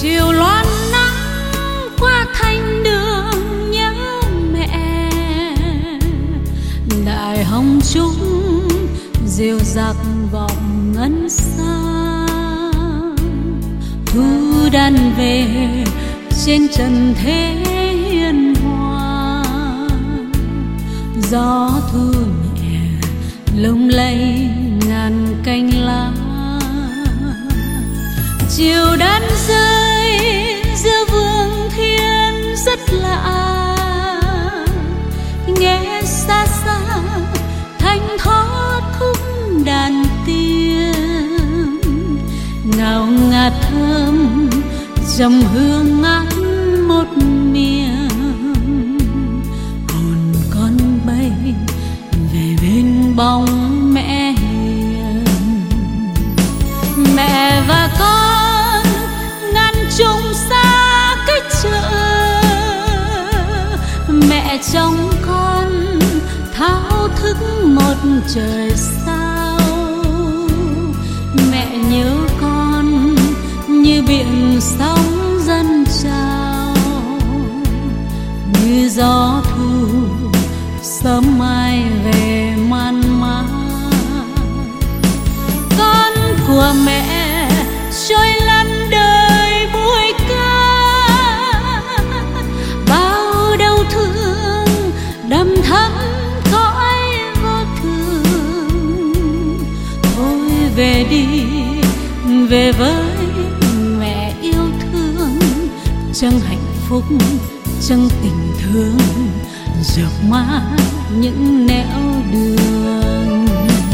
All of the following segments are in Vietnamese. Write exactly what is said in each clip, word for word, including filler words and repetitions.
chiều loan nắng qua thanh đường nhớ mẹ, đại hồng trúc dịu dạc vọng ngân xa. Thu đàn về trên trần thế hiền hòa, gió thu nhẹ lung lay ngàn cành lá. Chiều đan rơi giữa vườn thiên rất lạ, nghe xa xa thanh thoát khúc đàn tiên, ngào ngạt thơm trầm hương ngát một miền. Hồn con bay về bên bóng mẹ hiền, mẹ và con ngàn trùng xa cách chợ. Mẹ trông con thao thức một trời sao, mẹ nhớ con như biển sóng dâng trào, như gió thu sớm mai về man mác. Con của mẹ trôi lăn đời buổi ca, bao đau thương đầm thắm cõi vô thường. Thôi về đi, về với mẹ yêu thương, chân hạnh phúc chân tình thương, dợp mát những nẻo đường.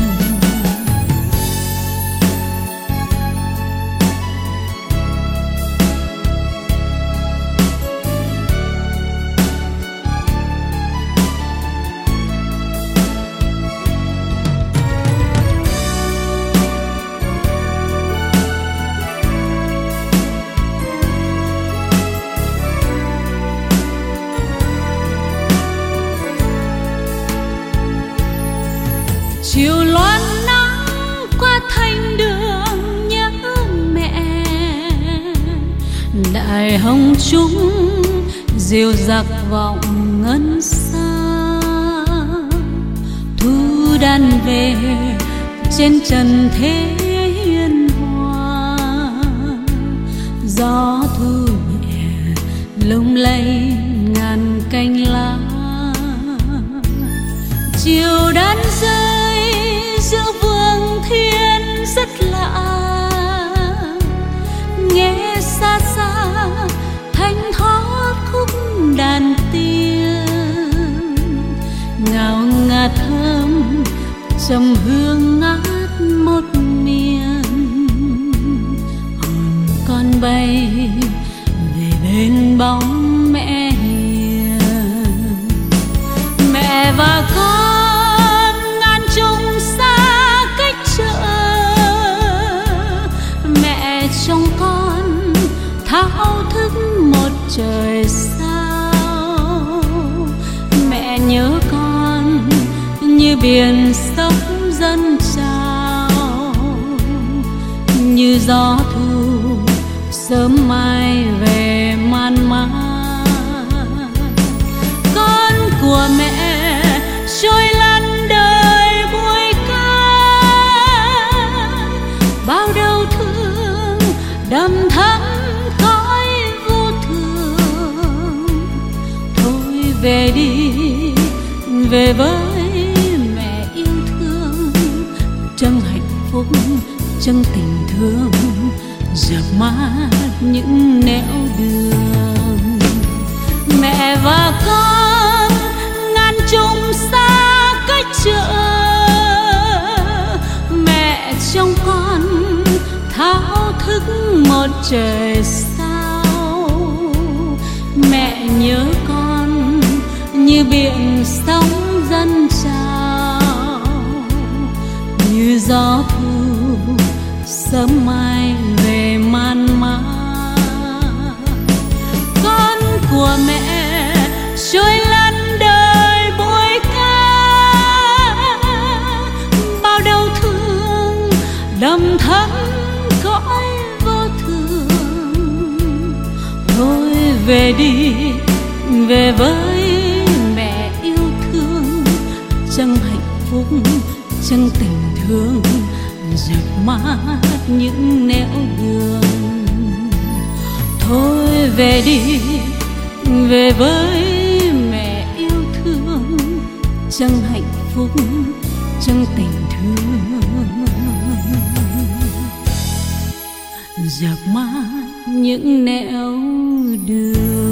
Chiều loan nắng qua thanh đường nhớ mẹ, đại hồng trúc dịu dạc vọng ngân xa. Thu đàn về trên trần thế hiền hòa, gió thu nhẹ lung lay ngàn cành lá. Chiều đan rơi giữa vườn thiên rất lạ, nghe xa xa thanh thoát khúc đàn tiên, ngào ngạt thơm trầm hương ngát một miền. Hồn con bay về bên bóng mẹ hiền, mẹ và con ngàn trùng xa cách chợ. Mẹ trông con thao thức một trời sao, mẹ nhớ con như biển sóng dâng trào, như gió thu sớm mai về man mác. Con của mẹ trôi lăn đời buổi ca, bao đau thương đầm thắm cõi vô thường. Thôi về đi, về với mẹ yêu thương, chân hạnh phúc chân tình thương, dợp mát những nẻo đường. Mẹ và con ngàn trùng xa cách chợ. Mẹ trông con thao thức một trời sao, mẹ nhớ con như biển sóng dâng trào, như gió thu sớm mai về man mác. Con của mẹ trôi lăn đời buổi ca, bao đau thương đầm thắm cõi vô thường. về đi, về với mẹ yêu thương, chẳng hạnh phúc chẳng tình thương, dập mát những nẻo đường. Thôi về đi, về với mẹ yêu thương, chẳng hạnh phúc chẳng tình thương, dập mát những nẻo đường.